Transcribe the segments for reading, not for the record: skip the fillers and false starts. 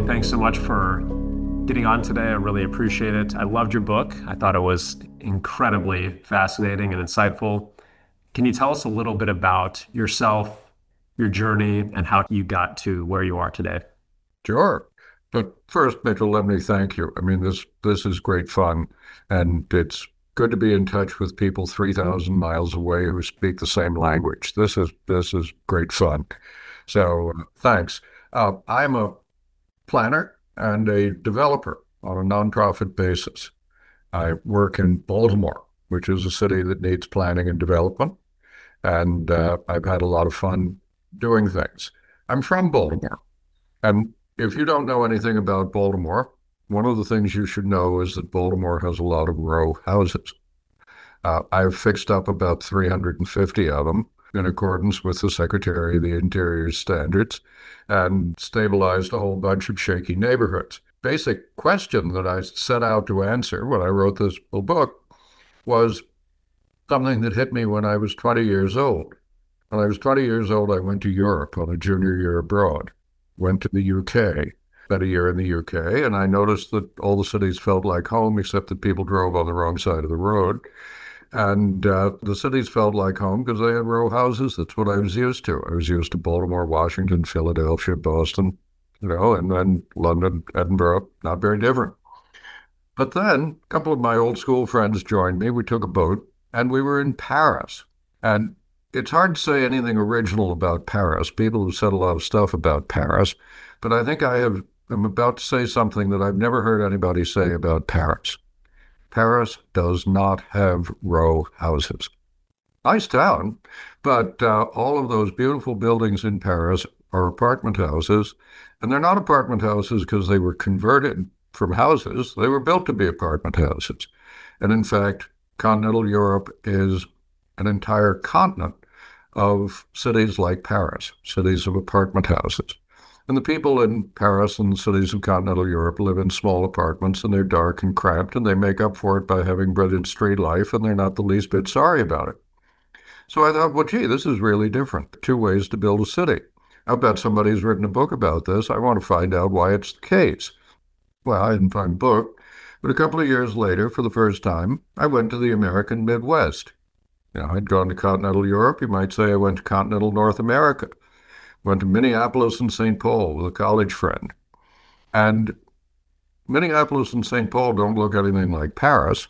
Charlie, thanks so much for getting on today. I really appreciate it. I loved your book. I thought it was incredibly fascinating and insightful. Can you tell us a little bit about yourself, your journey, and how you got to where you are today? Sure. But first, Mitchell, let me thank you. I mean, this is great fun, and it's good to be in touch with people 3,000 miles away who speak the same language. This is great fun. So thanks. I'm a planner and a developer on a nonprofit basis. I work in Baltimore, which is a city that needs planning and development, and I've had a lot of fun doing things. I'm from Baltimore. And if you don't know anything about Baltimore, one of the things you should know is that Baltimore has a lot of row houses. I've fixed up about 350 of them in accordance with the Secretary of the Interior's standards and stabilized a whole bunch of shaky neighborhoods. Basic question that I set out to answer when I wrote this book was something that hit me when I was 20 years old. When I was 20 years old, I went to Europe on a junior year abroad, went to the UK, spent a year in the UK, and I noticed that all the cities felt like home, except that people drove on the wrong side of the road. And the cities felt like home because they had row houses. That's what I was used to. I was used to Baltimore, Washington, Philadelphia, Boston, and then London, Edinburgh, not very different. But then a couple of my old school friends joined me. We took a boat and we were in Paris. And it's hard to say anything original about Paris. People have said a lot of stuff about Paris, but I think I'm about to say something that I've never heard anybody say about Paris. Paris does not have row houses. Nice town, but all of those beautiful buildings in Paris are apartment houses, and they're not apartment houses because they were converted from houses. They were built to be apartment houses. And in fact, continental Europe is an entire continent of cities like Paris, cities of apartment houses. And the people in Paris and the cities of continental Europe live in small apartments, and they're dark and cramped, and they make up for it by having brilliant street life, and they're not the least bit sorry about it. So I thought, well, gee, this is really different. Two ways to build a city. I bet somebody's written a book about this. I want to find out why it's the case. Well, I didn't find a book, but a couple of years later, for the first time, I went to the American Midwest. I'd gone to continental Europe. You might say I went to continental North America. Went to Minneapolis and St. Paul with a college friend. And Minneapolis and St. Paul don't look anything like Paris,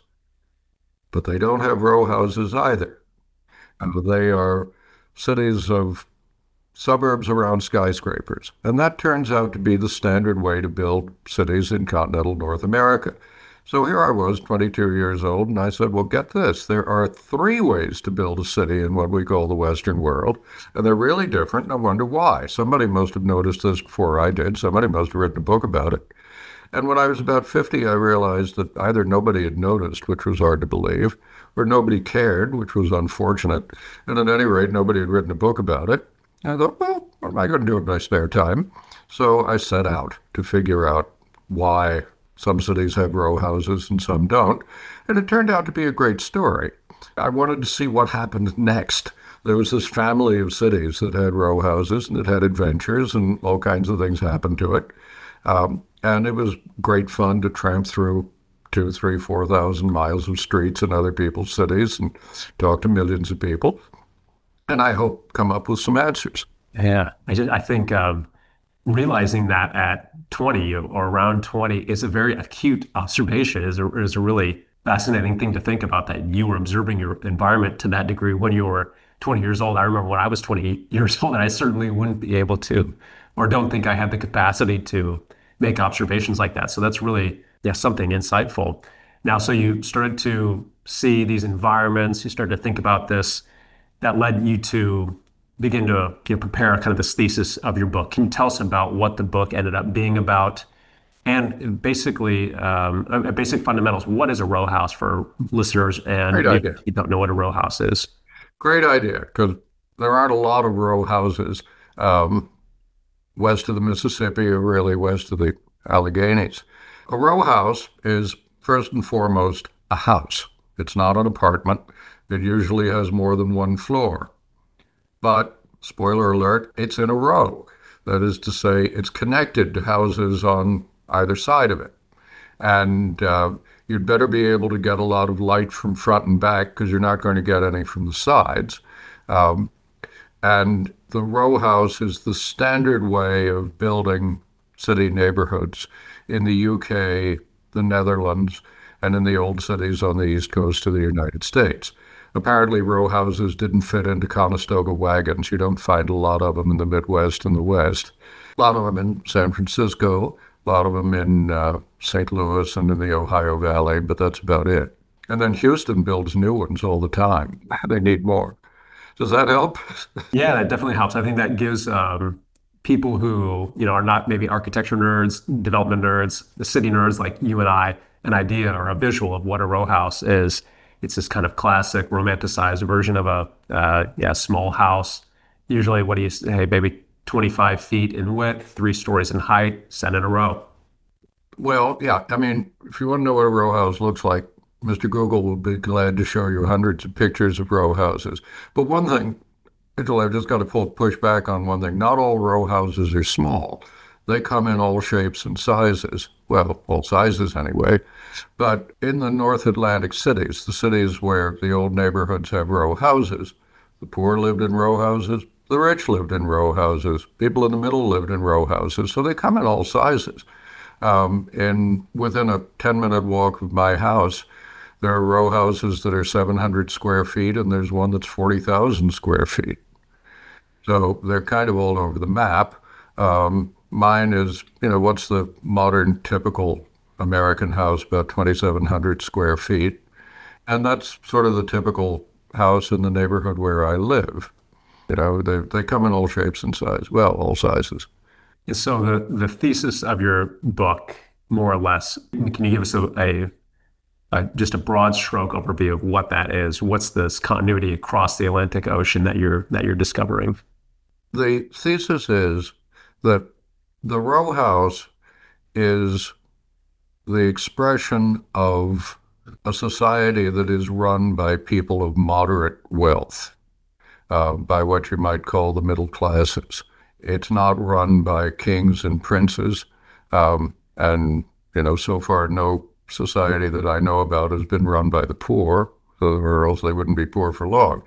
but they don't have row houses either. And they are cities of suburbs around skyscrapers. And that turns out to be the standard way to build cities in continental North America. So here I was, 22 years old, and I said, well, get this. There are three ways to build a city in what we call the Western world, and they're really different, and I wonder why. Somebody must have noticed this before I did. Somebody must have written a book about it. And when I was about 50, I realized that either nobody had noticed, which was hard to believe, or nobody cared, which was unfortunate. And at any rate, nobody had written a book about it. And I thought, well, what am I going to do in my spare time? So I set out to figure out why some cities have row houses and some don't. And it turned out to be a great story. I wanted to see what happened next. There was this family of cities that had row houses and it had adventures and all kinds of things happened to it. And it was great fun to tramp through 2, 3, 4,000 miles of streets in other people's cities and talk to millions of people. And I hope come up with some answers. Yeah, I think realizing that at 20 or around 20 is a very acute observation, is a really fascinating thing to think about, that you were observing your environment to that degree when you were 20 years old. I remember when I was 28 years old, and I certainly wouldn't be able to, or don't think I had the capacity to make observations like that. So that's really, yeah, something insightful. Now, so you started to see these environments, you started to think about this, that led you to begin to prepare kind of this thesis of your book. Can you tell us about what the book ended up being about, and basically basic fundamentals? What is a row house for listeners, and Great idea. if you don't know what a row house is? Great idea, because there aren't a lot of row houses west of the Mississippi or really west of the Alleghenies. A row house is first and foremost a house. It's not an apartment. It usually has more than one floor. But, spoiler alert, it's in a row. That is to say, it's connected to houses on either side of it. And you'd better be able to get a lot of light from front and back because you're not going to get any from the sides. Um, and the row house is the standard way of building city neighborhoods in the UK, the Netherlands, and in the old cities on the east coast of the United States. Apparently, row houses didn't fit into Conestoga wagons. You don't find a lot of them in the Midwest and the West. A lot of them in San Francisco, a lot of them in St. Louis and in the Ohio Valley, but that's about it. And then Houston builds new ones all the time. They need more. Does that help? Yeah, that definitely helps. I think that gives people who, are not maybe architecture nerds, development nerds, the city nerds like you and I, an idea or a visual of what a row house is. It's this kind of classic romanticized version of a small house. Usually, what do you say, maybe 25 feet in width, 3 stories in height, set in a row. Well, yeah. I mean, if you want to know what a row house looks like, Mr. Google will be glad to show you hundreds of pictures of row houses. But one thing, Angel, I've just got to push back on one thing. Not all row houses are small. They come in all shapes and sizes. Well, all sizes anyway. But in the North Atlantic cities, the cities where the old neighborhoods have row houses, the poor lived in row houses, the rich lived in row houses, people in the middle lived in row houses. So they come in all sizes. And within a 10-minute walk of my house, there are row houses that are 700 square feet, and there's one that's 40,000 square feet. So they're kind of all over the map. Mine is, what's the modern typical American house? About 2,700 square feet. And that's sort of the typical house in the neighborhood where I live. They come in all shapes and sizes. Well, all sizes. And so the thesis of your book, more or less, can you give us just a broad stroke overview of what that is? What's this continuity across the Atlantic Ocean that you're discovering? The thesis is that the row house is the expression of a society that is run by people of moderate wealth, by what you might call the middle classes. It's not run by kings and princes, and so far no society that I know about has been run by the poor, or else they wouldn't be poor for long.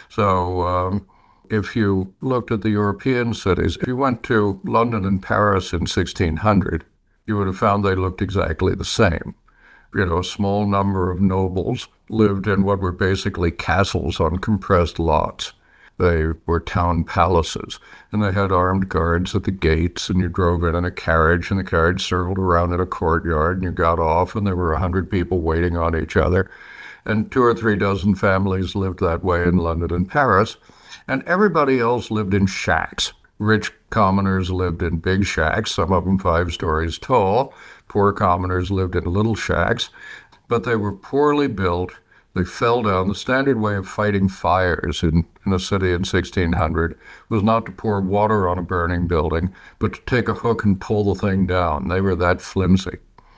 So if you looked at the European cities, if you went to London and Paris in 1600, you would have found they looked exactly the same. A small number of nobles lived in what were basically castles on compressed lots. They were town palaces, and they had armed guards at the gates, and you drove in a carriage, and the carriage circled around in a courtyard, and you got off, and there were 100 people waiting on each other. And 2 or 3 dozen families lived that way in London and Paris, and everybody else lived in shacks. Rich commoners lived in big shacks, some of them 5 stories tall. Poor commoners lived in little shacks, but they were poorly built. They fell down. The standard way of fighting fires in a city in 1600 was not to pour water on a burning building, but to take a hook and pull the thing down. They were that flimsy.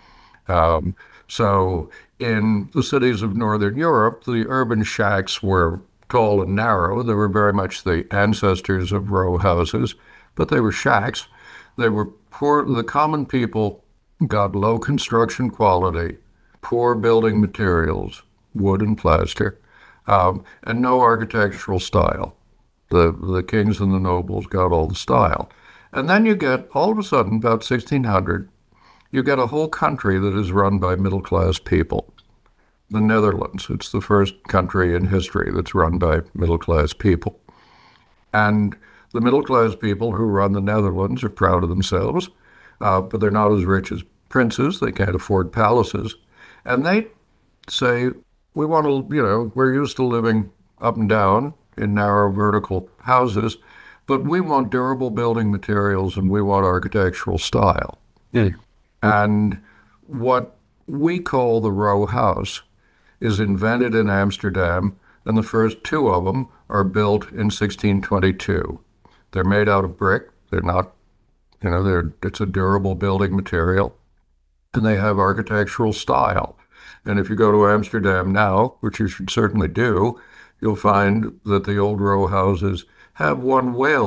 So in the cities of Northern Europe, the urban shacks were tall and narrow. They were very much the ancestors of row houses, but they were shacks. They were poor. The common people got low construction quality, poor building materials, wood and plaster, and no architectural style. The kings and the nobles got all the style. And then you get, all of a sudden, about 1600, you get a whole country that is run by middle-class people. The Netherlands, it's the first country in history that's run by middle-class people. And the middle-class people who run the Netherlands are proud of themselves, but they're not as rich as princes. They can't afford palaces. And they say, we want to, we're used to living up and down in narrow vertical houses, but we want durable building materials and we want architectural style. Yeah. And what we call the row house is invented in Amsterdam, and the first 2 of them are built in 1622. They're made out of brick. They're not, it's a durable building material, and they have architectural style. And if you go to Amsterdam now, which you should certainly do, you'll find that the old row houses have one whale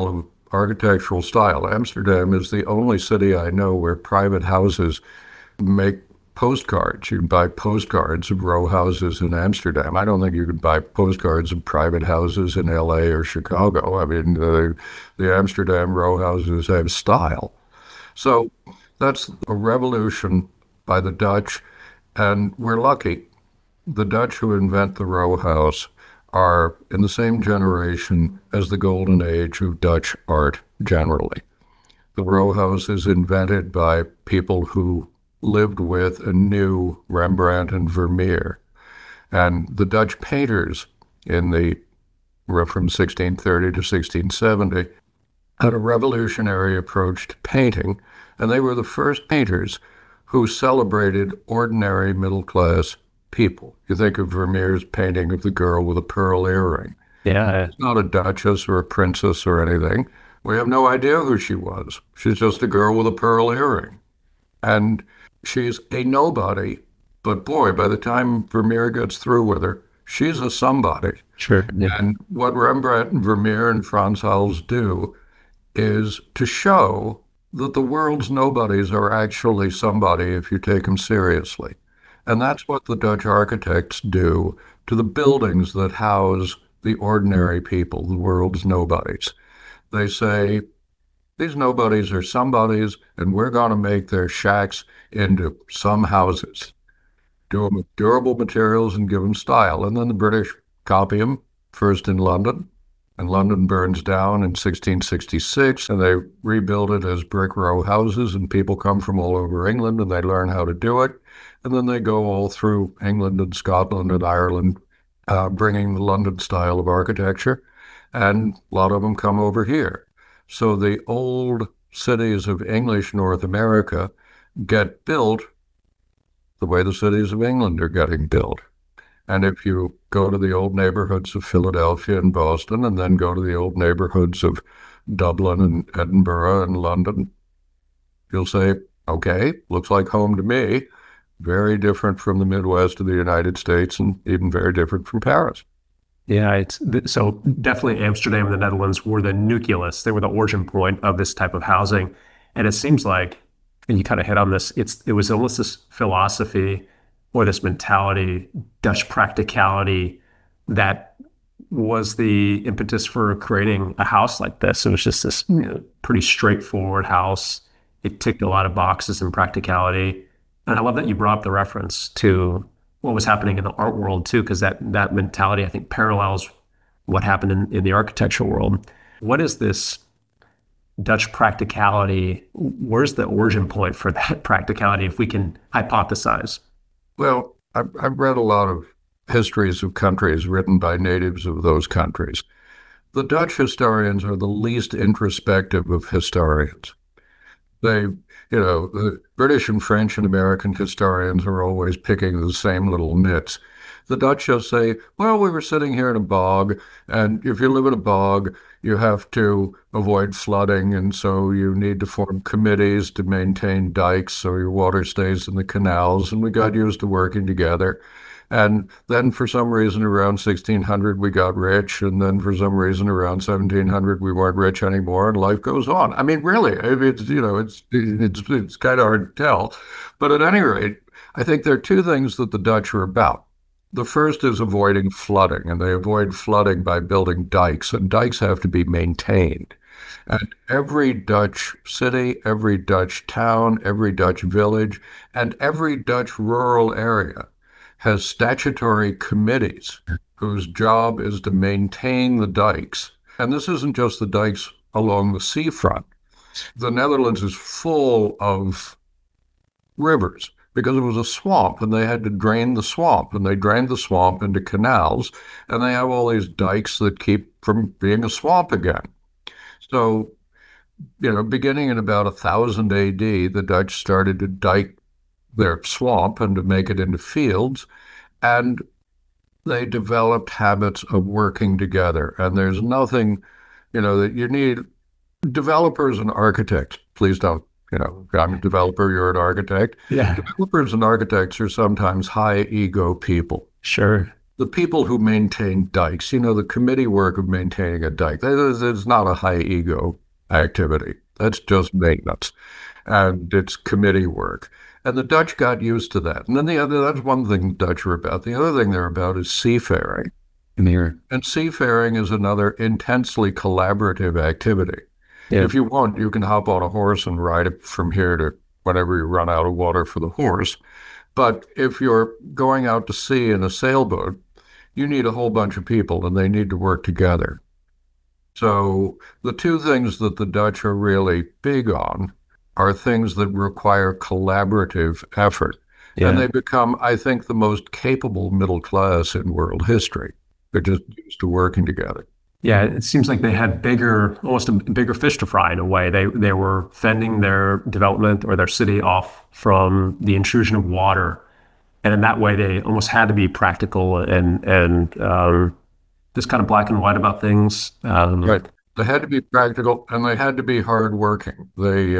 architectural style. Amsterdam is the only city I know where private houses make postcards. You can buy postcards of row houses in Amsterdam. I don't think you could buy postcards of private houses in LA or Chicago. I mean, the Amsterdam row houses have style. So that's a revolution by the Dutch, and we're lucky. The Dutch who invent the row house are in the same generation as the golden age of Dutch art generally. The row house is invented by people who lived with and knew Rembrandt and Vermeer. And the Dutch painters from 1630 to 1670 had a revolutionary approach to painting, and they were the first painters who celebrated ordinary middle-class people. You think of Vermeer's painting of the girl with a pearl earring. Yeah. It's not a duchess or a princess or anything. We have no idea who she was. She's just a girl with a pearl earring. And she's a nobody, but boy, by the time Vermeer gets through with her, she's a somebody. Sure. Yeah. And what Rembrandt and Vermeer and Frans Hals do is to show that the world's nobodies are actually somebody if you take them seriously. And that's what the Dutch architects do to the buildings that house the ordinary people, the world's nobodies. They say, these nobodies are somebodies, and we're going to make their shacks into some houses. Do them with durable materials and give them style. And then the British copy them, first in London, and London burns down in 1666, and they rebuild it as brick row houses, and people come from all over England, and they learn how to do it. And then they go all through England and Scotland and Ireland, bringing the London style of architecture, and a lot of them come over here. So the old cities of English North America get built the way the cities of England are getting built. And if you go to the old neighborhoods of Philadelphia and Boston, and then go to the old neighborhoods of Dublin and Edinburgh and London, you'll say, okay, looks like home to me. Very different from the Midwest of the United States, and even very different from Paris. Yeah, so definitely Amsterdam and the Netherlands were the nucleus. They were the origin point of this type of housing. And it seems like, and you kind of hit on this, it was almost this philosophy or this mentality, Dutch practicality, that was the impetus for creating a house like this. It was just this pretty straightforward house. It ticked a lot of boxes in practicality. And I love that you brought up the reference to what was happening in the art world too, because that mentality, I think, parallels what happened in the architectural world. What is this Dutch practicality? Where's the origin point for that practicality, if we can hypothesize? Well, I've read a lot of histories of countries written by natives of those countries. The Dutch historians are the least introspective of historians. The British and French and American historians are always picking the same little nits. The Dutch just say, well, we were sitting here in a bog, and if you live in a bog, you have to avoid flooding, and so you need to form committees to maintain dikes so your water stays in the canals, and we got used to working together. And then for some reason around 1600 we got rich, and then for some reason around 1700 we weren't rich anymore, and life goes on. I mean, really, it's kind of hard to tell. But at any rate, I think there are two things that the Dutch are about. The first is avoiding flooding, and they avoid flooding by building dikes, and dikes have to be maintained. And every Dutch city, every Dutch town, every Dutch village, and every Dutch rural area has statutory committees whose job is to maintain the dikes. And this isn't just the dikes along the seafront. The Netherlands is full of rivers because it was a swamp, and they had to drain the swamp, and they drained the swamp into canals, and they have all these dikes that keep from being a swamp again. So, beginning in about 1000 AD, the Dutch started to dike their swamp and to make it into fields, and they developed habits of working together. And there's nothing, that you need. Developers and architects, please don't, I'm a developer, you're an architect. Yeah. Developers and architects are sometimes high ego people. Sure. The people who maintain dikes, the committee work of maintaining a dike, there's not a high ego activity. That's just maintenance. And it's committee work. And the Dutch got used to that. And then that's one thing the Dutch are about. The other thing they're about is seafaring. Here. And seafaring is another intensely collaborative activity. Yeah. If you want, you can hop on a horse and ride it from here to whenever you run out of water for the horse. But if you're going out to sea in a sailboat, you need a whole bunch of people and they need to work together. So the two things that the Dutch are really big on are things that require collaborative effort. Yeah. And they become, I think, the most capable middle class in world history. They're just used to working together. Yeah, it seems like they had almost a bigger fish to fry in a way. They were fending their development or their city off from the intrusion of water, and in that way, they almost had to be practical and just kind of black and white about things. Right. They had to be practical and they had to be hardworking.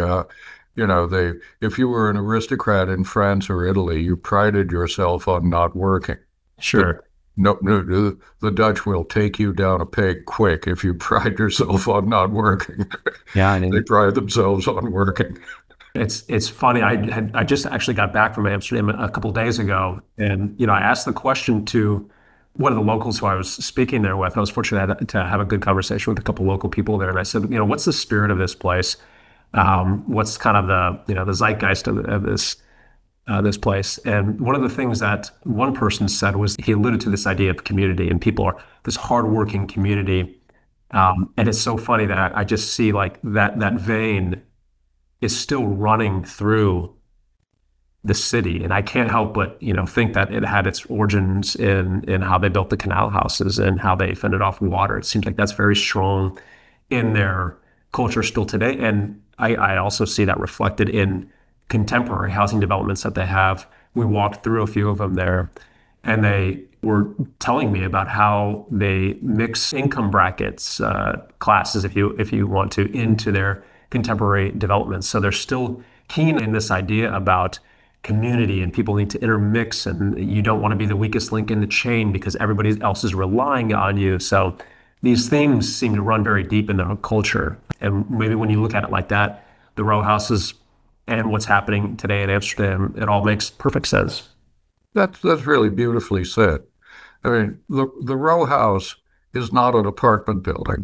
If you were an aristocrat in France or Italy, you prided yourself on not working. Sure. No, the Dutch will take you down a peg quick if you pride yourself on not working. Yeah, They pride themselves on working. It's funny. I just actually got back from Amsterdam a couple of days ago, and I asked the question to one of the locals who I was speaking there with. I was fortunate to have a good conversation with a couple of local people there, and I said, what's the spirit of this place? What's kind of the zeitgeist of this place? And one of the things that one person said was he alluded to this idea of community, and people are this hardworking community. And it's so funny that I just see like that vein is still running through the city, and I can't help but think that it had its origins in how they built the canal houses and how they fended off water. It seems like that's very strong in their culture still today, and I also see that reflected in contemporary housing developments that they have. We walked through a few of them there, and they were telling me about how they mix income brackets, classes, if you want to, into their contemporary developments. So they're still keen in this idea about community, and people need to intermix, and you don't want to be the weakest link in the chain because everybody else is relying on you. So these themes seem to run very deep in their culture. And maybe when you look at it like that, the row houses and what's happening today in Amsterdam, it all makes perfect sense. That's really beautifully said. I mean, the row house is not an apartment building.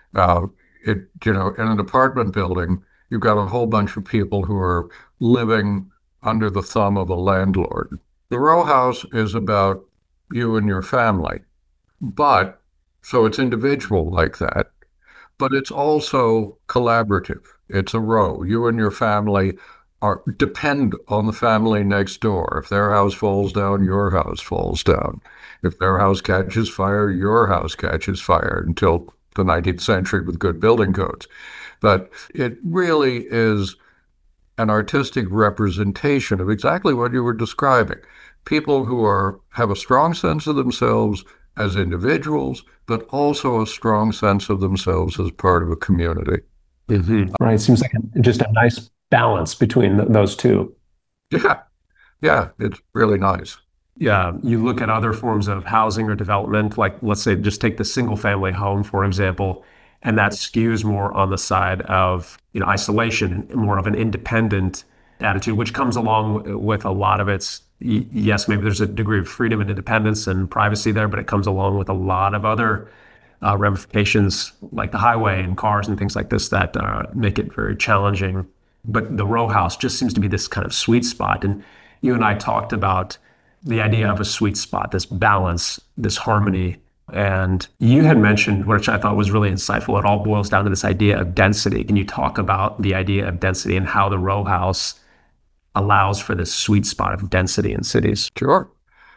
In an apartment building, you've got a whole bunch of people who are living under the thumb of a landlord. The row house is about you and your family, so it's individual like that, but it's also collaborative. It's a row. You and your family depend on the family next door. If their house falls down, your house falls down. If their house catches fire, your house catches fire until the 19th century with good building codes. But it really is an artistic representation of exactly what you were describing. People who have a strong sense of themselves as individuals, but also a strong sense of themselves as part of a community. Mm-hmm. Right. Seems like just a nice balance between those two. Yeah, it's really nice. Yeah, you look at other forms of housing or development, like let's say just take the single family home, for example, and that skews more on the side of isolation, more of an independent attitude, which comes along with a lot of its, yes, maybe there's a degree of freedom and independence and privacy there, but it comes along with a lot of other ramifications like the highway and cars and things like this that make it very challenging. But the row house just seems to be this kind of sweet spot. And you and I talked about the idea of a sweet spot, this balance, this harmony. And you had mentioned, which I thought was really insightful, it all boils down to this idea of density. Can you talk about the idea of density and how the row house allows for this sweet spot of density in cities? Sure.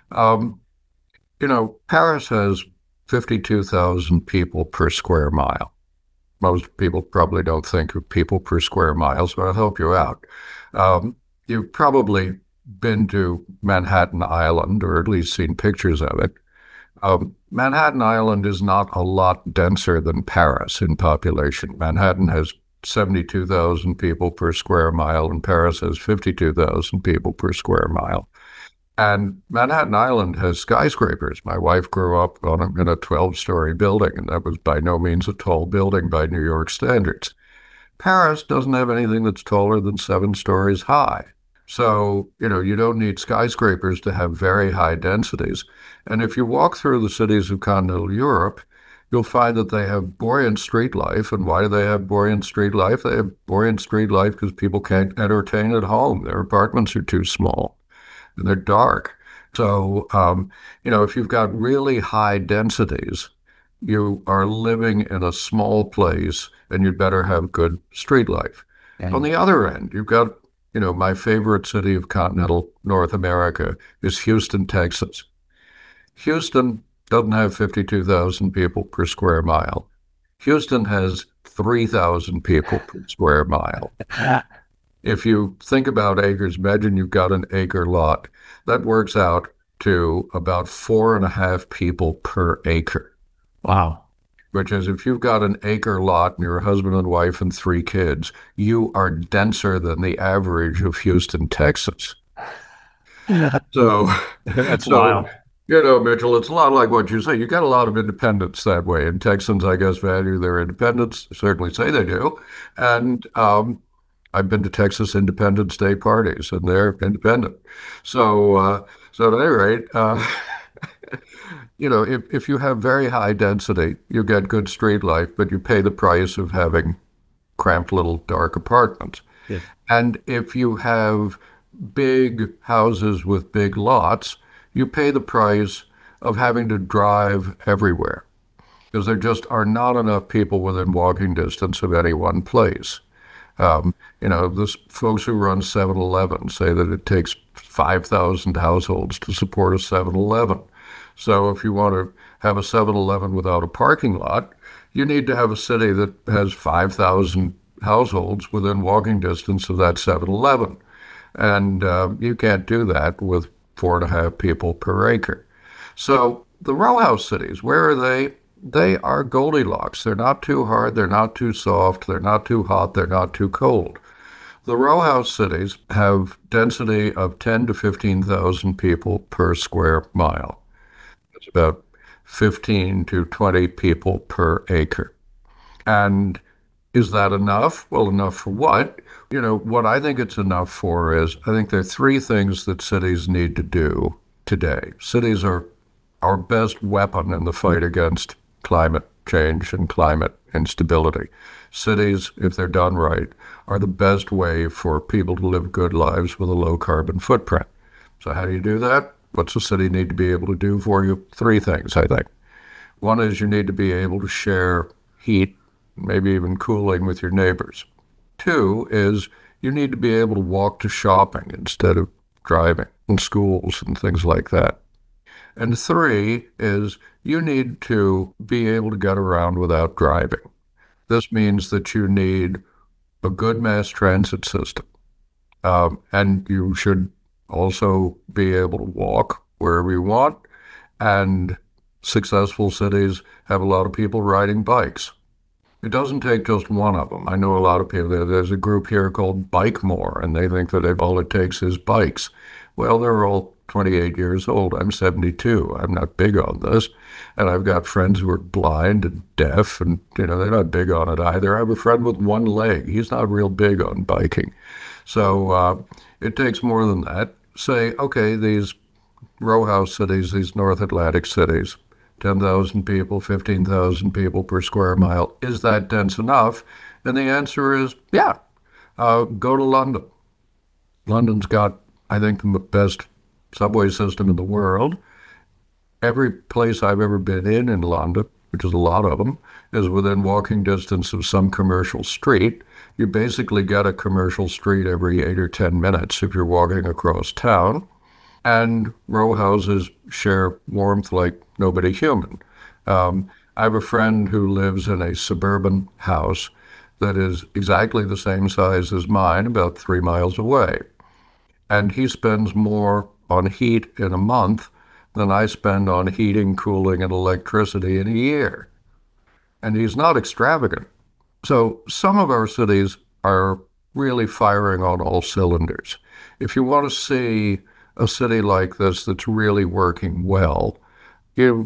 Paris has 52,000 people per square mile. Most people probably don't think of people per square mile, so I'll help you out. You've probably been to Manhattan Island, or at least seen pictures of it. Manhattan Island is not a lot denser than Paris in population. Manhattan has 72,000 people per square mile, and Paris has 52,000 people per square mile. And Manhattan Island has skyscrapers. My wife grew up in a 12-story building, and that was by no means a tall building by New York standards. Paris doesn't have anything that's taller than 7 stories high. So, you don't need skyscrapers to have very high densities. And if you walk through the cities of continental Europe, you'll find that they have buoyant street life. And why do they have buoyant street life? They have buoyant street life because people can't entertain at home. Their apartments are too small and they're dark. So, if you've got really high densities, you are living in a small place and you'd better have good street life. On And the other end, you've got, my favorite city of continental North America is Houston, Texas. Houston doesn't have 52,000 people per square mile. Houston has 3,000 people per square mile. If you think about acres, imagine you've got an acre lot. That works out to about 4.5 people per acre, wow. which is if you've got an acre lot and you're a husband and wife and 3 kids, you are denser than the average of Houston, Texas. So, That's so wild. Mitchell, it's a lot like what you say. You got a lot of independence that way, and Texans, I guess, value their independence. Certainly say they do. And I've been to Texas Independence Day parties, and they're independent. So at any rate, if you have very high density, you get good street life, but you pay the price of having cramped little dark apartments. Yeah. And if you have big houses with big lots, you pay the price of having to drive everywhere because there just are not enough people within walking distance of any one place. The folks who run 7-Eleven say that it takes 5,000 households to support a 7-Eleven. So if you want to have a 7-Eleven without a parking lot, you need to have a city that has 5,000 households within walking distance of that 7-Eleven. And you can't do that with 4.5 people per acre. So the row house cities, where are they? They are Goldilocks. They're not too hard, they're not too soft, they're not too hot, they're not too cold. The row house cities have density of 10 to 15,000 people per square mile. It's about 15 to 20 people per acre. And is that enough? Well, enough for what? What I think it's enough for is I think there are 3 things that cities need to do today. Cities are our best weapon in the fight against climate change and climate instability. Cities, if they're done right, are the best way for people to live good lives with a low carbon footprint. So how do you do that? What's a city need to be able to do for you? 3 things, I think. One is you need to be able to share heat, maybe even cooling with your neighbors. 2 is you need to be able to walk to shopping instead of driving, and schools and things like that. And 3 is you need to be able to get around without driving. This means that you need a good mass transit system. And you should also be able to walk wherever you want. And successful cities have a lot of people riding bikes. It doesn't take just one of them. I know a lot of people, there's a group here called Bike More, and they think that all it takes is bikes. Well, they're all 28 years old. I'm 72. I'm not big on this. And I've got friends who are blind and deaf, and, they're not big on it either. I have a friend with one leg. He's not real big on biking. So it takes more than that. Say, okay, these row house cities, these North Atlantic cities, 10,000 people, 15,000 people per square mile. Is that dense enough? And the answer is, yeah. Go to London. London's got, I think, the best subway system in the world. Every place I've ever been in London, which is a lot of them, is within walking distance of some commercial street. You basically get a commercial street every 8 or 10 minutes if you're walking across town. And row houses share warmth like nobody human. I have a friend who lives in a suburban house that is exactly the same size as mine, about 3 miles away. And he spends more on heat in a month than I spend on heating, cooling, and electricity in a year. And he's not extravagant. So some of our cities are really firing on all cylinders. If you want to see a city like this that's really working well, you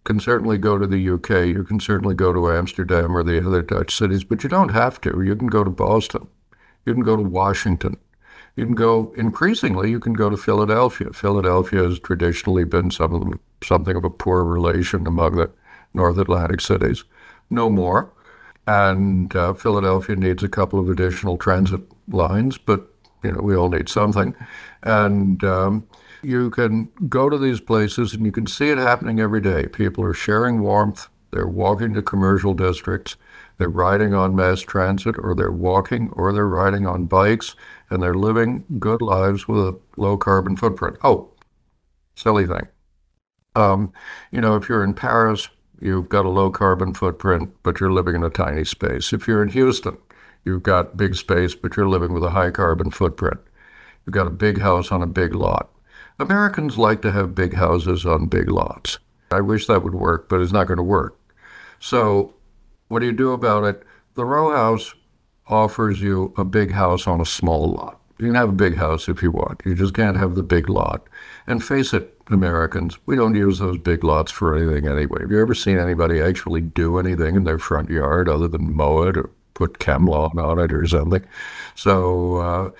can certainly go to the UK. You can certainly go to Amsterdam or the other Dutch cities, but you don't have to. You can go to Boston. You can go to Washington. You can go, increasingly, you can go to Philadelphia. Philadelphia has traditionally been something of a poor relation among the North Atlantic cities. No more. And Philadelphia needs a couple of additional transit lines, but we all need something. And you can go to these places and you can see it happening every day. People are sharing warmth. They're walking to commercial districts. They're riding on mass transit, or they're walking, or they're riding on bikes, and they're living good lives with a low carbon footprint. Oh, silly thing. If you're in Paris, you've got a low carbon footprint, but you're living in a tiny space. If you're in Houston, you've got big space, but you're living with a high carbon footprint. You've got a big house on a big lot. Americans like to have big houses on big lots. I wish that would work, but it's not going to work. So what do you do about it? The row house offers you a big house on a small lot. You can have a big house if you want. You just can't have the big lot. And face it, Americans, we don't use those big lots for anything anyway. Have you ever seen anybody actually do anything in their front yard other than mow it or put ChemLawn on it or something? So,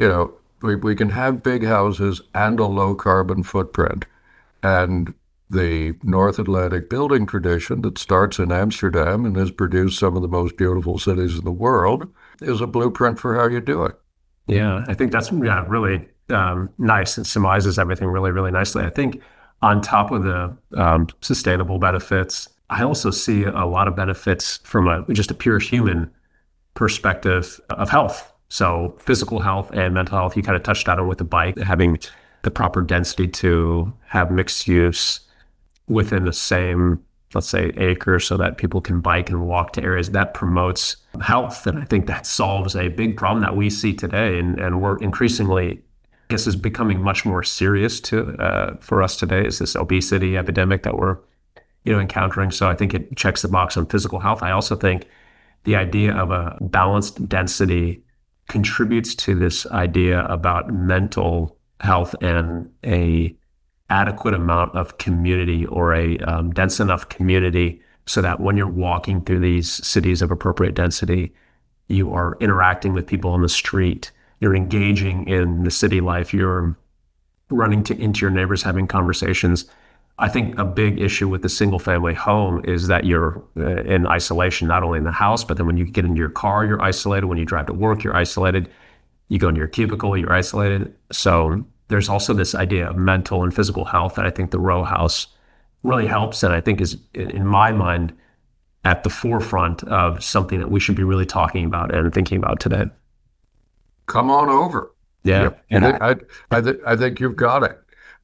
we can have big houses and a low carbon footprint. And the North Atlantic building tradition that starts in Amsterdam and has produced some of the most beautiful cities in the world is a blueprint for how you do it. Yeah, I think that's really nice. It surmises everything really, really nicely. I think on top of the sustainable benefits, I also see a lot of benefits from just a pure human perspective of health. So physical health and mental health, you kind of touched on it with the bike, having the proper density to have mixed use within the same, let's say, acre so that people can bike and walk to areas that promotes health. And I think that solves a big problem that we see today. And we're increasingly, I guess, is becoming much more serious for us today, is this obesity epidemic that we're encountering. So I think it checks the box on physical health. I also think the idea of a balanced density contributes to this idea about mental health and a adequate amount of community, or a dense enough community, so that when you're walking through these cities of appropriate density, you are interacting with people on the street, you're engaging in the city life, you're running into your neighbors, having conversations. I think a big issue with the single family home is that you're in isolation, not only in the house, but then when you get into your car, you're isolated. When you drive to work, you're isolated. You go into your cubicle, you're isolated. So there's also this idea of mental and physical health that I think the row house really helps, and I think is, in my mind, at the forefront of something that we should be really talking about and thinking about today. Come on over. Yeah. Yep. And I think you've got it.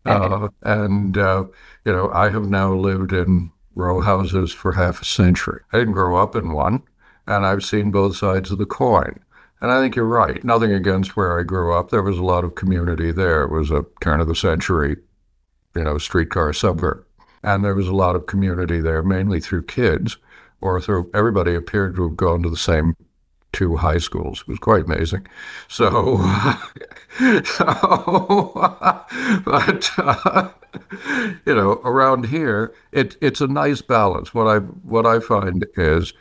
I have now lived in row houses for half a century. I didn't grow up in one, and I've seen both sides of the coin. And I think you're right. Nothing against where I grew up. There was a lot of community there. It was a turn of the century, streetcar suburb. And there was a lot of community there, mainly through kids, or through everybody appeared to have gone to the same two high schools. It was quite amazing. So, but around here, it's a nice balance. What I find is,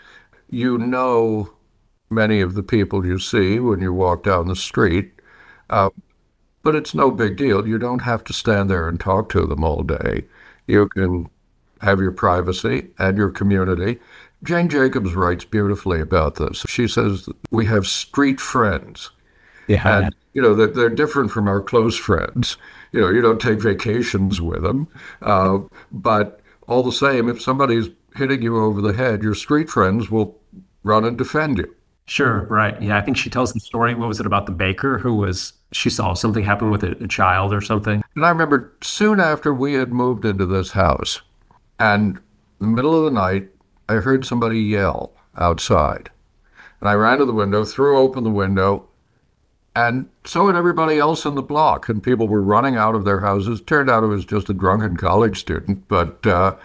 many of the people you see when you walk down the street, but it's no big deal. You don't have to stand there and talk to them all day. You can have your privacy and your community. Jane Jacobs writes beautifully about this. She says we have street friends. Yeah. And, they're different from our close friends. You don't take vacations with them. But all the same, if somebody's hitting you over the head, your street friends will run and defend you. Sure, right. Yeah, I think she tells the story. What was it about the baker she saw something happen with a child or something? And I remember soon after we had moved into this house, and in the middle of the night, I heard somebody yell outside. And I ran to the window, threw open the window, and so had everybody else in the block. And people were running out of their houses. Turned out it was just a drunken college student, but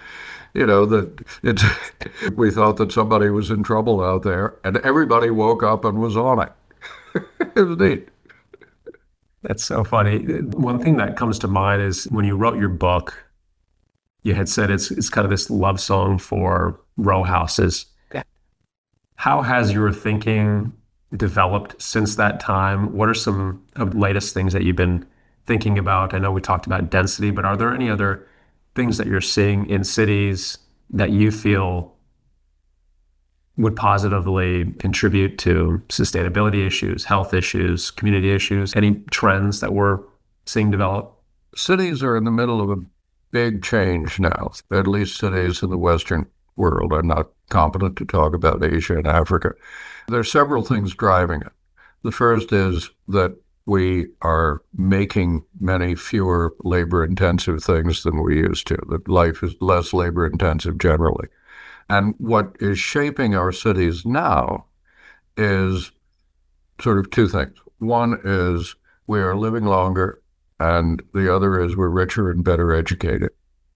we thought that somebody was in trouble out there, and everybody woke up and was on it. It was neat. That's so funny. One thing that comes to mind is when you wrote your book, You had said it's kind of this love song for row houses. Yeah. How has your thinking developed since that time? What are some of the latest things that you've been thinking about? I know we talked about density, but are there any other things that you're seeing in cities that you feel would positively contribute to sustainability issues, health issues, community issues? Any trends that we're seeing develop? Cities are in the middle of a big change now, at least cities in the Western world. I'm not competent to talk about Asia and Africa. There are several things driving it. The first is that we are making many fewer labor-intensive things than we used to, that life is less labor-intensive generally. And what is shaping our cities now is sort of two things. One is we are living longer, and the other is we're richer and better educated.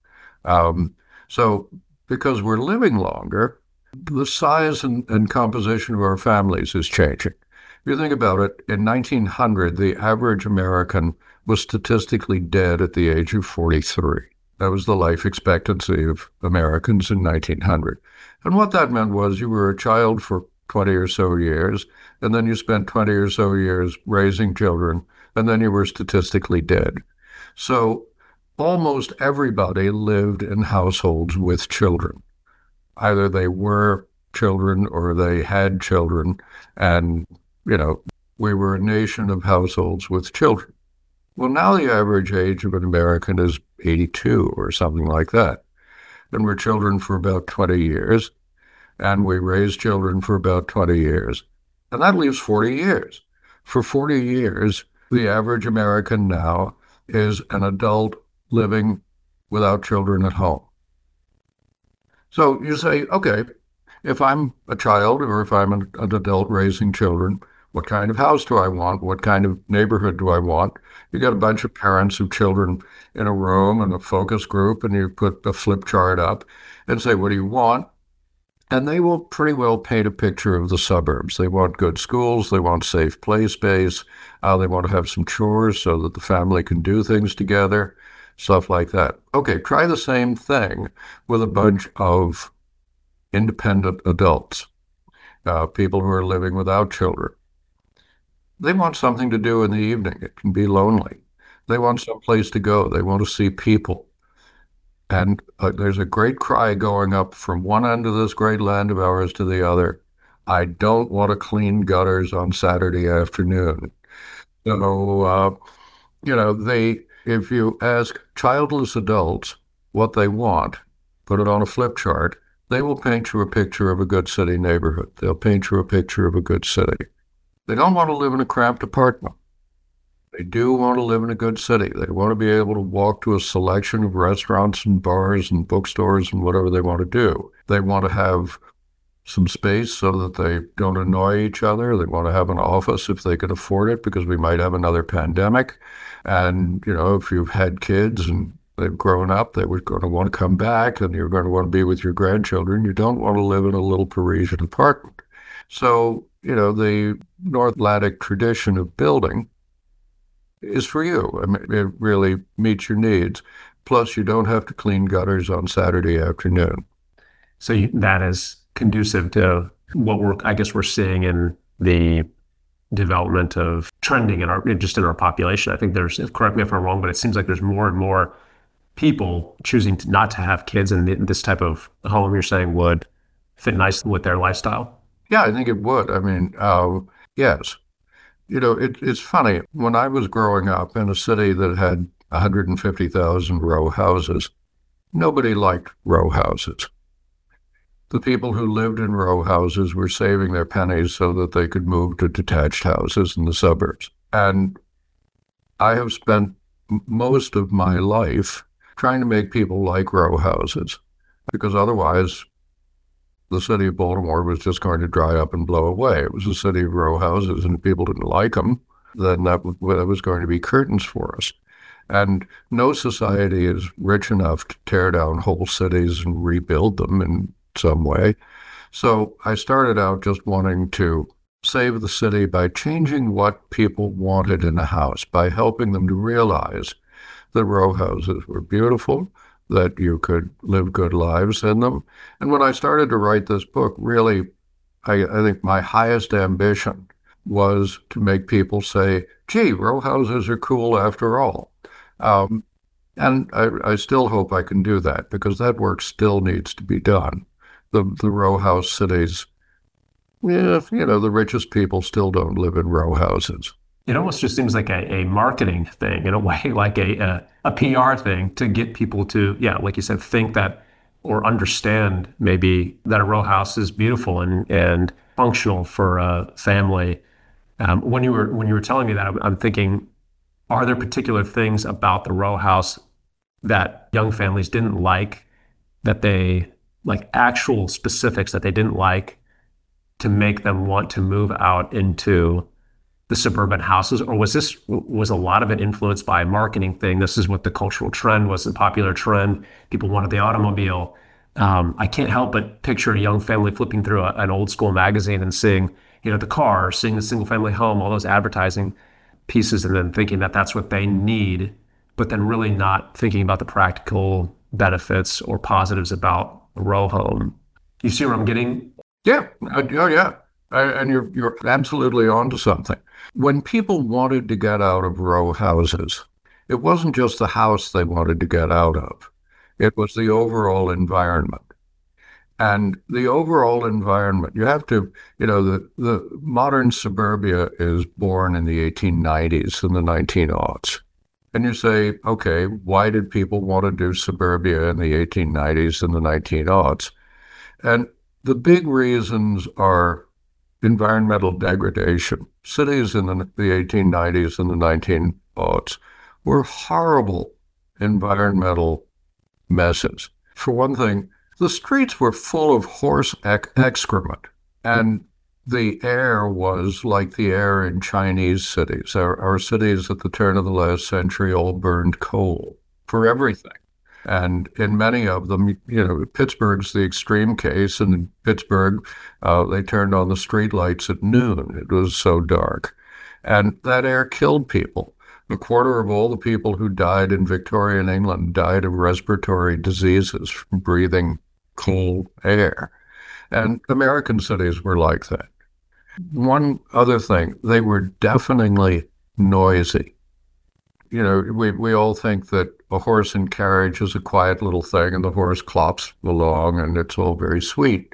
So because we're living longer, the size and composition of our families is changing. If you think about it, in 1900, the average American was statistically dead at the age of 43. That was the life expectancy of Americans in 1900. And what that meant was you were a child for 20 or so years, and then you spent 20 or so years raising children, and then you were statistically dead. So almost everybody lived in households with children. Either they were children or they had children, and, we were a nation of households with children. Well, now the average age of an American is 82 or something like that. And we're children for about 20 years, and we raise children for about 20 years. And that leaves 40 years. For 40 years, the average American now is an adult living without children at home. So you say, okay, if I'm a child or if I'm an adult raising children, what kind of house do I want? What kind of neighborhood do I want? You got a bunch of parents of children in a room and a focus group, and you put a flip chart up and say, what do you want? And they will pretty well paint a picture of the suburbs. They want good schools. They want safe play space. They want to have some chores so that the family can do things together, stuff like that. Okay, try the same thing with a bunch of independent adults, people who are living without children. They want something to do in the evening. It can be lonely. They want someplace to go. They want to see people. And there's a great cry going up from one end of this great land of ours to the other. I don't want to clean gutters on Saturday afternoon. So, if you ask childless adults what they want, put it on a flip chart, they will paint you a picture of a good city neighborhood. They'll paint you a picture of a good city. They don't want to live in a cramped apartment. They do want to live in a good city. They want to be able to walk to a selection of restaurants and bars and bookstores and whatever they want to do. They want to have some space so that they don't annoy each other. They want to have an office if they can afford it, because we might have another pandemic. And, if you've had kids and they've grown up, they were going to want to come back, and you're going to want to be with your grandchildren. You don't want to live in a little Parisian apartment. So, the North Atlantic tradition of building is for you. I mean, it really meets your needs. Plus, you don't have to clean gutters on Saturday afternoon. So that is conducive to what we're seeing in the development of trending in our population. I think correct me if I'm wrong, but it seems like there's more and more people choosing not to have kids, and this type of home you're saying would fit nicely with their lifestyle. Yeah, I think it would. I mean, yes. It's funny. When I was growing up in a city that had 150,000 row houses, nobody liked row houses. The people who lived in row houses were saving their pennies so that they could move to detached houses in the suburbs. And I have spent most of my life trying to make people like row houses, because otherwise the city of Baltimore was just going to dry up and blow away. It was a city of row houses, and if people didn't like them, then that was going to be curtains for us. And no society is rich enough to tear down whole cities and rebuild them in some way. So I started out just wanting to save the city by changing what people wanted in a house, by helping them to realize that row houses were beautiful, that you could live good lives in them. And when I started to write this book, really, I think my highest ambition was to make people say, gee, row houses are cool after all. Um, and I still hope I can do that because that work still needs to be done. The row house cities, yeah, the richest people still don't live in row houses. It almost just seems like a marketing thing in a way, like a PR thing to get people to, yeah, like you said, think that or understand maybe that a row house is beautiful and functional for a family. When you were telling me that, I'm thinking, are there particular things about the row house that young families didn't like, that they like actual specifics that they didn't like to make them want to move out into the suburban houses, or was a lot of it influenced by a marketing thing? This is what the cultural trend was, the popular trend. People wanted the automobile. I can't help but picture a young family flipping through an old school magazine and seeing, the car, seeing the single family home, all those advertising pieces, and then thinking that that's what they need, but then really not thinking about the practical benefits or positives about a row home. You see where I'm getting? Yeah, oh yeah, and you're absolutely onto something. When people wanted to get out of row houses, it wasn't just the house they wanted to get out of. It was the overall environment. And the overall environment, you have to, the modern suburbia is born in the 1890s and the 1900s. And you say, okay, why did people want to do suburbia in the 1890s and the 1900s? And the big reasons are environmental degradation. Cities in the 1890s and the 1900s were horrible environmental messes. For one thing, the streets were full of horse excrement, and the air was like the air in Chinese cities. Our cities at the turn of the last century all burned coal for everything. And in many of them, Pittsburgh's the extreme case. And in Pittsburgh, they turned on the street lights at noon. It was so dark. And that air killed people. A quarter of all the people who died in Victorian England died of respiratory diseases from breathing cold air. And American cities were like that. One other thing, they were deafeningly noisy. We all think that a horse and carriage is a quiet little thing and the horse clops along and it's all very sweet.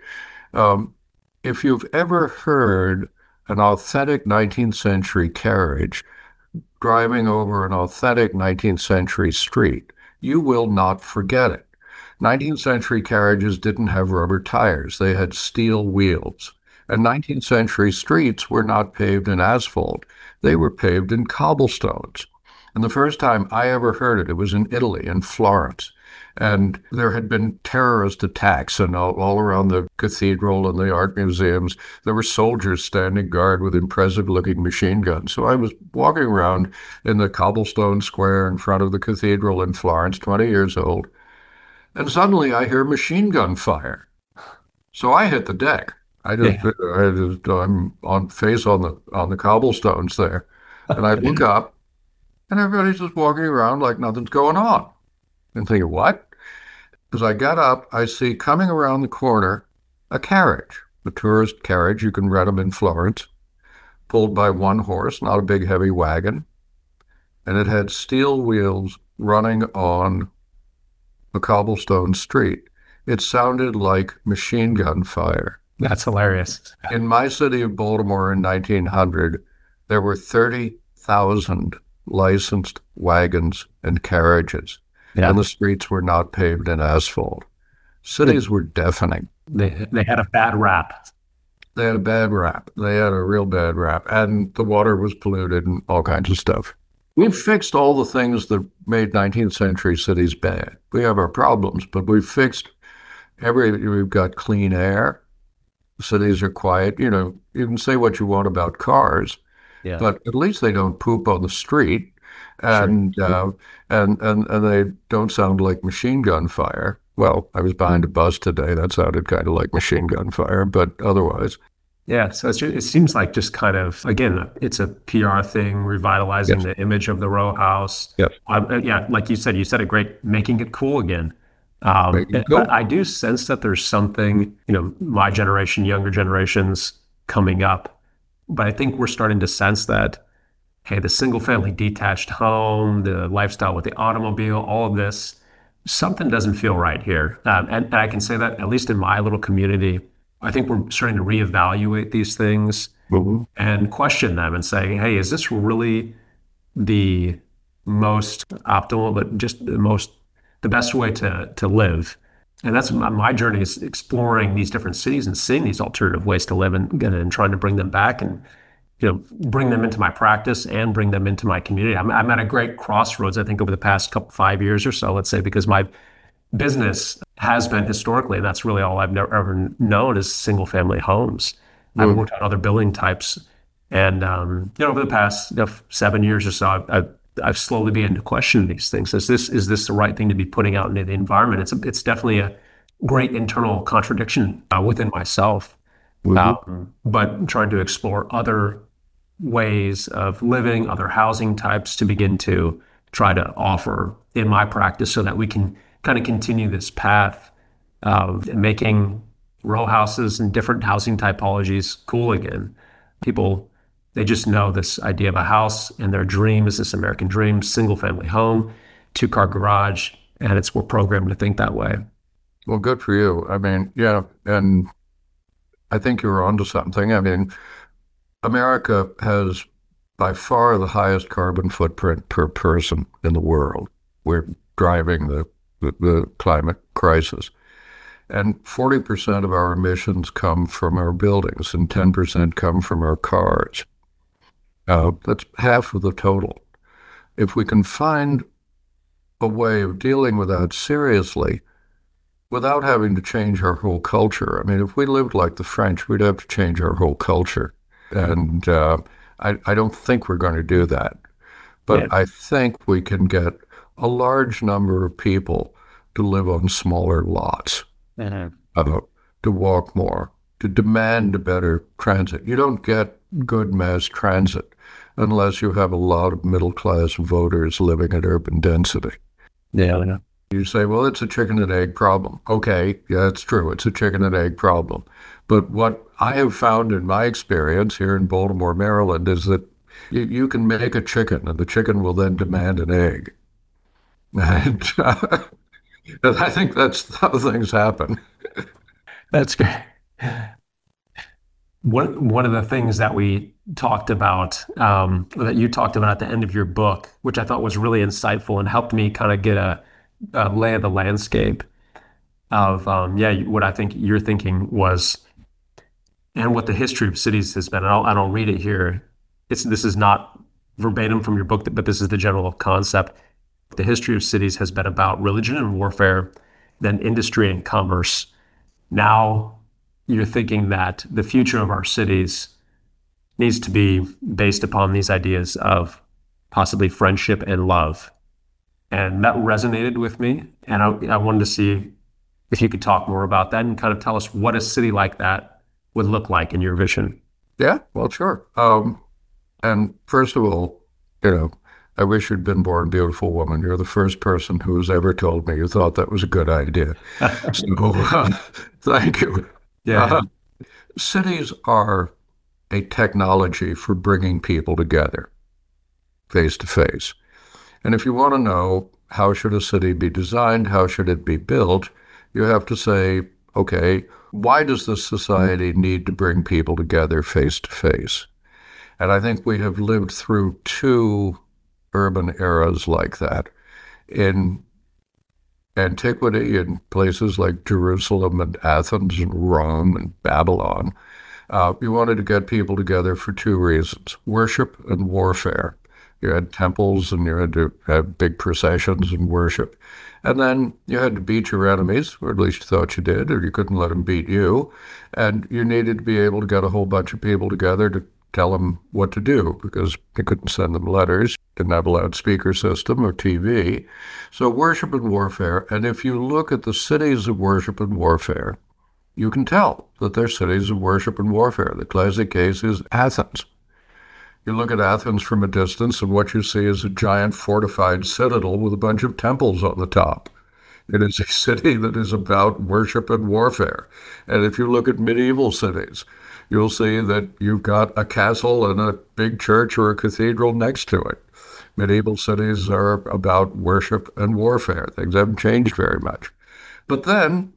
If you've ever heard an authentic 19th century carriage driving over an authentic 19th century street, you will not forget it. 19th century carriages didn't have rubber tires, they had steel wheels. And 19th century streets were not paved in asphalt, they were paved in cobblestones. And the first time I ever heard it, it was in Italy, in Florence. And there had been terrorist attacks, and all around the cathedral and the art museums, there were soldiers standing guard with impressive-looking machine guns. So I was walking around in the cobblestone square in front of the cathedral in Florence, 20 years old, and suddenly I hear machine gun fire. So I hit the deck. I'm on face on the cobblestones there, and I look up. And everybody's just walking around like nothing's going on. And thinking, what? As I got up, I see coming around the corner a carriage, a tourist carriage. You can rent them in Florence, pulled by one horse, not a big heavy wagon. And it had steel wheels running on a cobblestone street. It sounded like machine gun fire. That's hilarious. In my city of Baltimore in 1900, there were 30,000 licensed wagons and carriages, and the streets were not paved in asphalt. Cities were deafening. They had a bad rap. They had a bad rap. They had a real bad rap, and the water was polluted and all kinds of stuff. We've fixed all the things that made 19th century cities bad. We have our problems, but we've fixed we've got clean air. Cities are quiet. You can say what you want about cars, but at least they don't poop on the street, and and they don't sound like machine gun fire. Well, I was behind a bus today. That sounded kind of like machine gun fire, but otherwise. Yeah, so it seems like just kind of, again, it's a PR thing, revitalizing the image of the row house. Yes. Yeah, like you said it great, making it cool again. Making But go. I do sense that there's something, my generation, younger generations coming up. But I think we're starting to sense that, hey, the single family detached home, the lifestyle with the automobile, all of this, something doesn't feel right here. And I can say that, at least in my little community, I think we're starting to reevaluate these things Mhm. and question them and say, hey, is this really the most optimal, but just the best way to live? And that's my journey, is exploring these different cities and seeing these alternative ways to live, and trying to bring them back, and bring them into my practice and bring them into my community. I'm at a great crossroads, I think, over the past 5 years or so, let's say, because my business has been historically, and that's really all I've never ever known, is single family homes. I've Mhm. worked on other building types, and over the past 7 years or so, I've slowly begun to question these things. Is this the right thing to be putting out into the environment? It's definitely a great internal contradiction within myself, Mhm. but trying to explore other ways of living, other housing types to begin to try to offer in my practice, so that we can kind of continue this path of making row houses and different housing typologies cool again. People, they just know this idea of a house, and their dream is this American dream, single family home, two-car garage, and we're programmed to think that way. Well, good for you. I mean, yeah, and I think you're onto something. I mean, America has by far the highest carbon footprint per person in the world. We're driving the climate crisis. And 40% of our emissions come from our buildings and 10% come from our cars. That's half of the total. If we can find a way of dealing with that seriously without having to change our whole culture. I mean, if we lived like the French, we'd have to change our whole culture. And I don't think we're going to do that. Yeah. But I think we can get a large number of people to live on smaller lots, Mhm. uh, to walk more, to demand a better transit. You don't get good mass transit unless you have a lot of middle class voters living at urban density. Yeah. Yeah. You say, well, it's a chicken and egg problem. Okay, yeah, it's true. It's a chicken and egg problem. But what I have found in my experience here in Baltimore, Maryland, is that you can make a chicken and the chicken will then demand an egg. And I think that's how things happen. That's great. One of the things that we talked about, that you talked about at the end of your book, which I thought was really insightful and helped me kind of get a lay of the landscape of, what I think you're thinking was, and what the history of cities has been. I don't read it here. This is not verbatim from your book, but this is the general concept. The history of cities has been about religion and warfare, then industry and commerce. Now you're thinking that the future of our cities needs to be based upon these ideas of possibly friendship and love. And that resonated with me. And I wanted to see if you could talk more about that and kind of tell us what a city like that would look like in your vision. Yeah, well, sure. And first of all, you know, I wish you'd been born beautiful woman. You're the first person who has ever told me you thought that was a good idea. So thank you. Yeah. Uh, Cities are a technology for bringing people together face to face. And if you want to know how should a city be designed, how should it be built, you have to say, okay, why does this society need to bring people together face to face? And I think we have lived through two urban eras like that. In antiquity, in places like Jerusalem and Athens and Rome and Babylon, you wanted to get people together for two reasons: worship and warfare. You had temples and you had to have big processions and worship. And then you had to beat your enemies, or at least you thought you did, or you couldn't let them beat you. And you needed to be able to get a whole bunch of people together to tell them what to do because you couldn't send them letters, didn't have a loudspeaker system or TV. So worship and warfare. And if you look at the cities of worship and warfare, you can tell that they're cities of worship and warfare. The classic case is Athens. You look at Athens from a distance, and what you see is a giant fortified citadel with a bunch of temples on the top. It is a city that is about worship and warfare. And if you look at medieval cities, you'll see that you've got a castle and a big church or a cathedral next to it. Medieval cities are about worship and warfare. Things haven't changed very much. But then,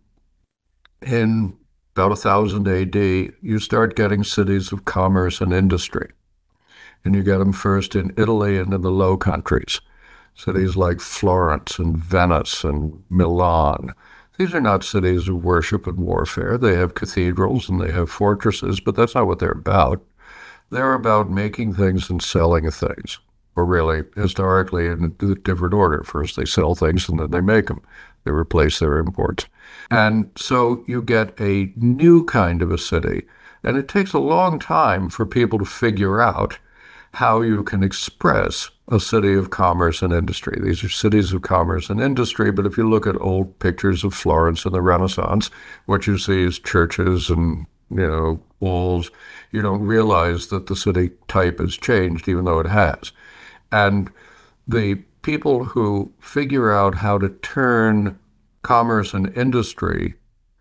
in about 1000 AD, you start getting cities of commerce and industry. And you get them first in Italy and in the Low Countries. Cities like Florence and Venice and Milan. These are not cities of worship and warfare. They have cathedrals and they have fortresses, but that's not what they're about. They're about making things and selling things, or really, historically, in a different order. First, they sell things and then they make them. They replace their imports. And so you get a new kind of a city. And it takes a long time for people to figure out how you can express a city of commerce and industry. These are cities of commerce and industry, but if you look at old pictures of Florence in the Renaissance, what you see is churches and, walls. You don't realize that the city type has changed, even though it has. And the people who figure out how to turn commerce and industry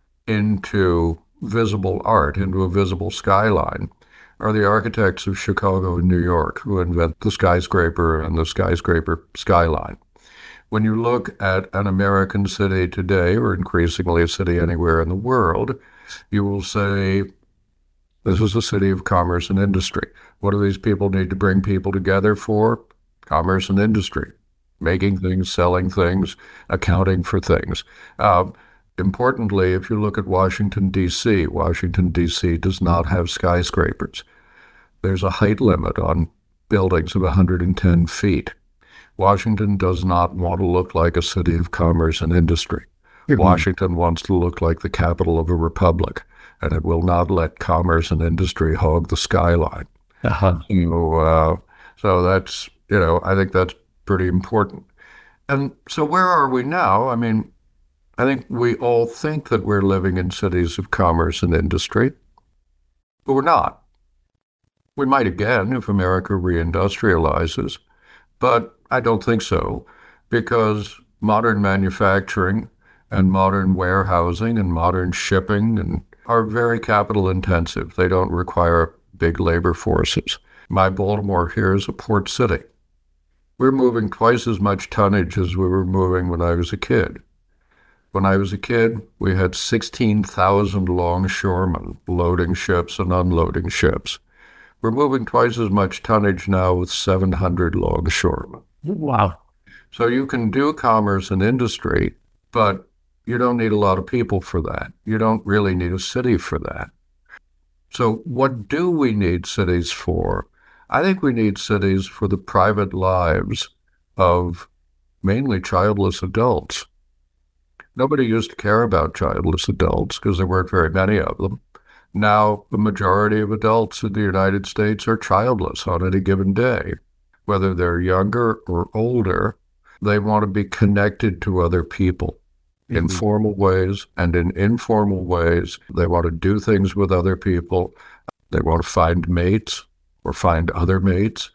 into visible art, into a visible skyline, are the architects of Chicago and New York who invent the skyscraper and the skyscraper skyline. When you look at an American city today, or increasingly a city anywhere in the world, you will say, this is a city of commerce and industry. What do these people need to bring people together for? Commerce and industry. Making things, selling things, accounting for things. Importantly, if you look at Washington, D.C., Washington, D.C. does not have skyscrapers. There's a height limit on buildings of 110 feet. Washington does not want to look like a city of commerce and industry. Mm-hmm. Washington wants to look like the capital of a republic, and it will not let commerce and industry hog the skyline. Uh-huh. So that's, I think that's pretty important. And so where are we now? I mean, I think we all think that we're living in cities of commerce and industry, but we're not. We might again if America reindustrializes, but I don't think so, because modern manufacturing and modern warehousing and modern shipping are very capital intensive. They don't require big labor forces. My Baltimore here is a port city. We're moving twice as much tonnage as we were moving when I was a kid. When I was a kid, we had 16,000 longshoremen loading ships and unloading ships. We're moving twice as much tonnage now with 700 longshoremen. Wow. So you can do commerce and industry, but you don't need a lot of people for that. You don't really need a city for that. So what do we need cities for? I think we need cities for the private lives of mainly childless adults. Nobody used to care about childless adults because there weren't very many of them. Now, the majority of adults in the United States are childless on any given day. Whether they're younger or older, they want to be connected to other people in formal ways and in informal ways. They want to do things with other people. They want to find mates or find other mates.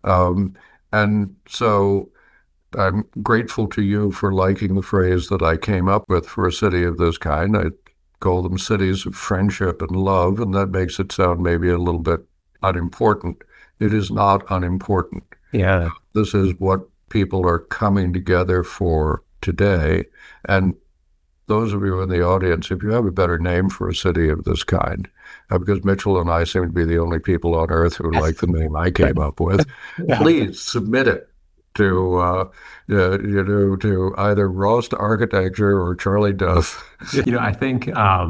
And so I'm grateful to you for liking the phrase that I came up with for a city of this kind. I call them cities of friendship and love, and that makes it sound maybe a little bit unimportant. It is not unimportant. Yeah. This is what people are coming together for today. And those of you in the audience, if you have a better name for a city of this kind, because Mitchell and I seem to be the only people on earth who like the name I came up with, please submit it to to either Rost Architecture or Charlie Duff. I think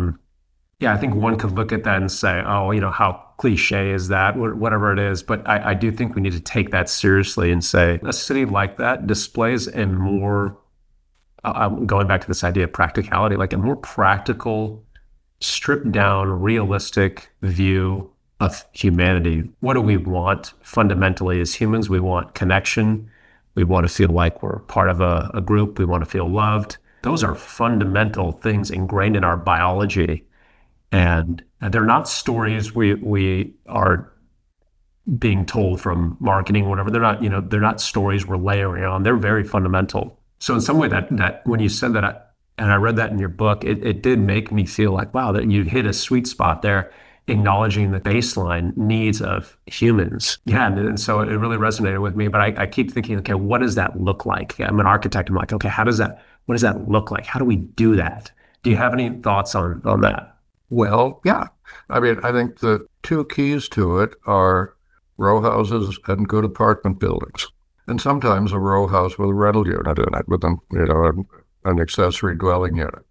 I think one could look at that and say, oh, how cliche is that, whatever it is. But I do think we need to take that seriously and say a city like that displays a more, going back to this idea of practicality, like a more practical, stripped down, realistic view of humanity. What do we want fundamentally as humans? We want connection. We want to feel like we're part of a group. We want to feel loved. Those are fundamental things ingrained in our biology. And they're not stories we are being told from marketing or whatever. They're not stories we're layering on. They're very fundamental. So in some way that when you said that, And I read that in your book. It did make me feel like, wow, that you hit a sweet spot there, acknowledging the baseline needs of humans. Yeah. And so it really resonated with me. But I keep thinking, okay, what does that look like? I'm an architect. I'm like, okay, what does that look like? How do we do that? Do you have any thoughts on that? Well, yeah. I mean, I think the two keys to it are row houses and good apartment buildings. And sometimes a row house with a rental unit in it, with an accessory dwelling unit.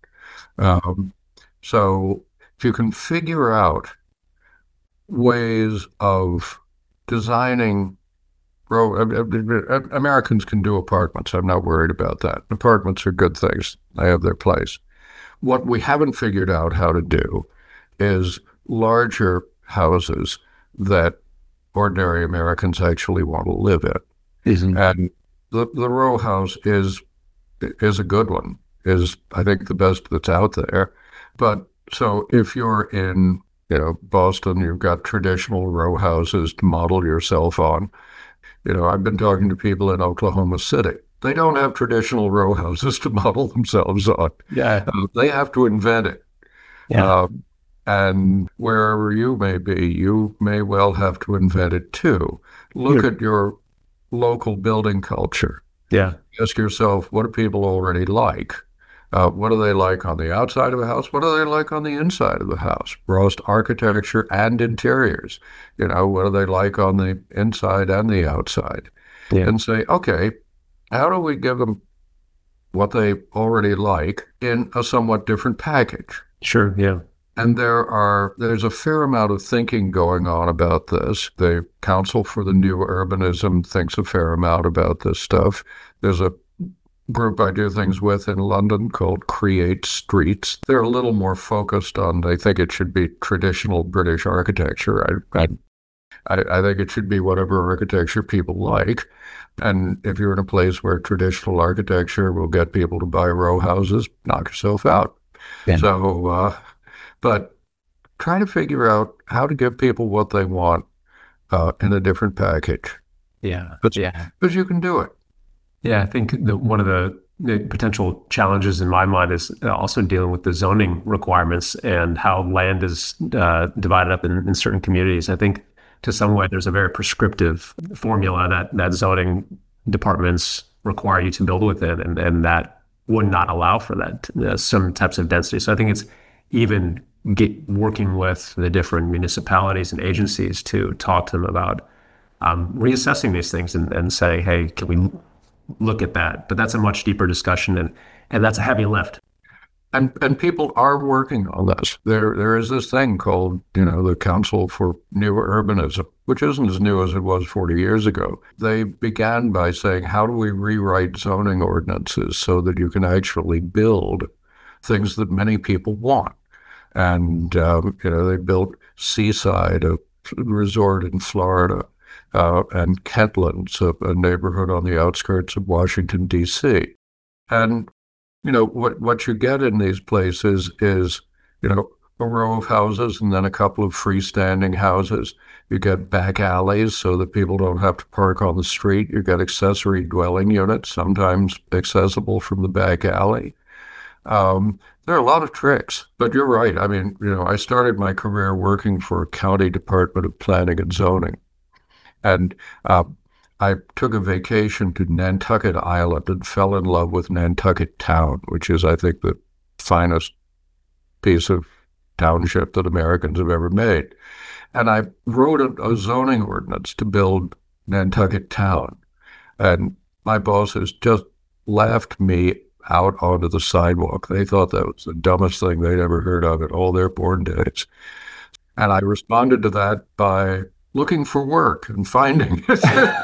So if you can figure out ways of designing Americans can do apartments. I'm not worried about that. Apartments are good things. They have their place. What we haven't figured out how to do is larger houses that ordinary Americans actually want to live in. And the row house is a good one, is I think the best that's out there. But so if you're in Boston, you've got traditional row houses to model yourself on. I've been talking to people in Oklahoma City. They don't have traditional row houses to model themselves on. Yeah. They have to invent it. Yeah. And wherever you may be, you may well have to invent it too. Look at your local building culture. Yeah. Ask yourself, what do people already like? What do they like on the outside of a house? What do they like on the inside of the house? Both architecture and interiors. What do they like on the inside and the outside? Yeah. And say, okay, how do we give them what they already like in a somewhat different package? Sure. Yeah. And there's a fair amount of thinking going on about this. The Council for the New Urbanism thinks a fair amount about this stuff. There's a group I do things with in London called Create Streets. They're a little more focused on, they think it should be traditional British architecture. I think it should be whatever architecture people like. And if you're in a place where traditional architecture will get people to buy row houses, knock yourself out. Yeah. So, but try to figure out how to give people what they want in a different package. Yeah. But you can do it. Yeah, I think one of the potential challenges in my mind is also dealing with the zoning requirements and how land is divided up in certain communities. I think to some way there's a very prescriptive formula that zoning departments require you to build within, and that would not allow for that, some types of density. So I think it's even working with the different municipalities and agencies to talk to them about reassessing these things and say, hey, can we look at that? But that's a much deeper discussion, and that's a heavy lift. And people are working on this. There is this thing called, the Council for New Urbanism, which isn't as new as it was 40 years ago. They began by saying, how do we rewrite zoning ordinances so that you can actually build things that many people want? And, they built Seaside, a resort in Florida, and Kentlands, a neighborhood on the outskirts of Washington, D.C. And, what you get in these places is, a row of houses and then a couple of freestanding houses. You get back alleys so that people don't have to park on the street. You get accessory dwelling units, sometimes accessible from the back alley. There are a lot of tricks, but you're right. I mean, I started my career working for a county department of planning and zoning. And I took a vacation to Nantucket Island and fell in love with Nantucket Town, which is, I think, the finest piece of township that Americans have ever made. And I wrote a zoning ordinance to build Nantucket Town. And my bosses just laughed me out onto the sidewalk. They thought that was the dumbest thing they'd ever heard of in all their born days. And I responded to that by looking for work and finding it.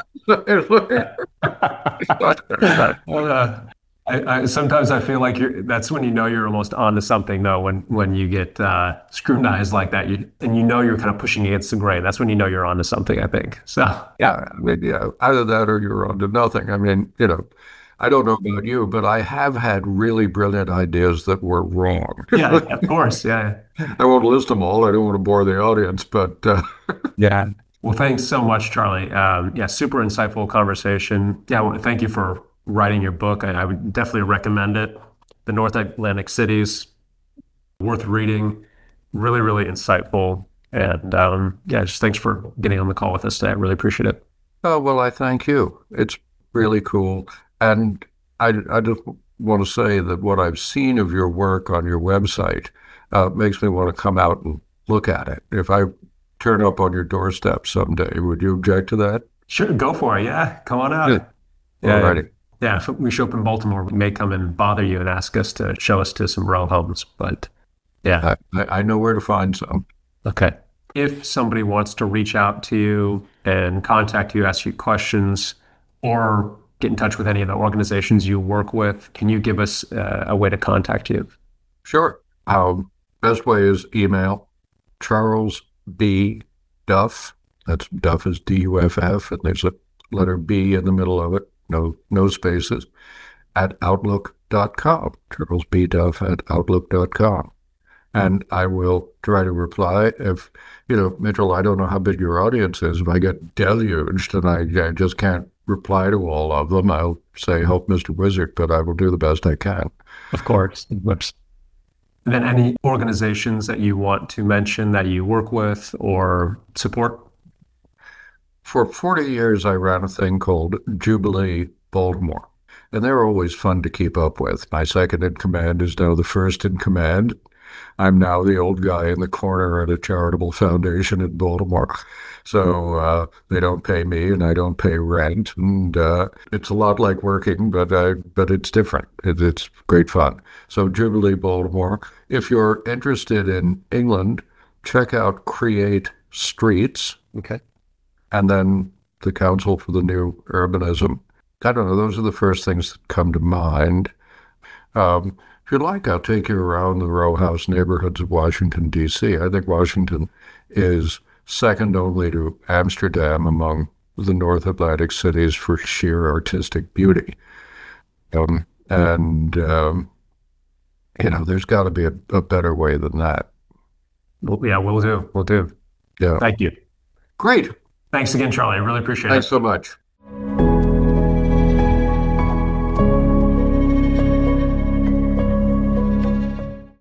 Sometimes I feel like that's when you're almost onto something, though, when you get scrutinized like that, and you're kind of pushing against the grain. That's when you're onto something, I think. So yeah, I mean, either that or you're onto nothing. I mean, I don't know about you, but I have had really brilliant ideas that were wrong. Yeah, of course. Yeah. I won't list them all. I don't want to bore the audience, but yeah. Well, thanks so much, Charlie. Super insightful conversation. Yeah, well, thank you for writing your book. I would definitely recommend it. the North Atlantic cities. Worth reading. Really, really insightful. And yeah, just thanks for getting on the call with us today. I really appreciate it. Oh, well, I thank you. It's really cool. And I just want to say that what I've seen of your work on your website makes me want to come out and look at it. If I turn up on your doorstep someday, would you object to that? Sure, go for it. Yeah, come on out. Yeah. Yeah, Alrighty. yeah. If we show up in Baltimore, we may come and bother you and ask us to show us to some row homes. But yeah, I know where to find some. okay. If somebody wants to reach out to you and contact you, ask you questions, or get in touch with any of the organizations you work with, can you give us a way to contact you? Sure. Best way is email Charles B. Duff. That's Duff is Duff, and there's a letter B in the middle of it. No spaces. At outlook.com. Charles B. Duff at outlook.com. And I will try to reply. If, Mitchell, I don't know how big your audience is. If I get deluged and I just can't reply to all of them, I'll say, help Mr. Wizard, but I will do the best I can. Of course. And then any organizations that you want to mention that you work with or support? For 40 years, I ran a thing called Jubilee Baltimore, and they were always fun to keep up with. My second in command is now the first in command. I'm now the old guy in the corner at a charitable foundation in Baltimore. So they don't pay me and I don't pay rent. And it's a lot like working, but it's different. It's great fun. So Jubilee Baltimore. If you're interested in England, check out Create Streets. Okay. And then the Council for the New Urbanism. I don't know, those are the first things that come to mind. If you'd like, I'll take you around the row house neighborhoods of Washington, D.C. I think Washington is second only to Amsterdam among the North Atlantic cities for sheer artistic beauty. There's got to be a better way than that. Well, yeah, we'll do. We'll do. Yeah. Thank you. Great. Thanks again, Charlie. I really appreciate it. Thanks so much.